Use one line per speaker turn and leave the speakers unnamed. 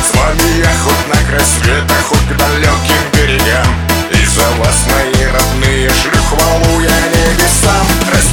С вами я хоть на край света, хоть к далеким берегам. И за вас, мои родные, шлю хвалу я небесам.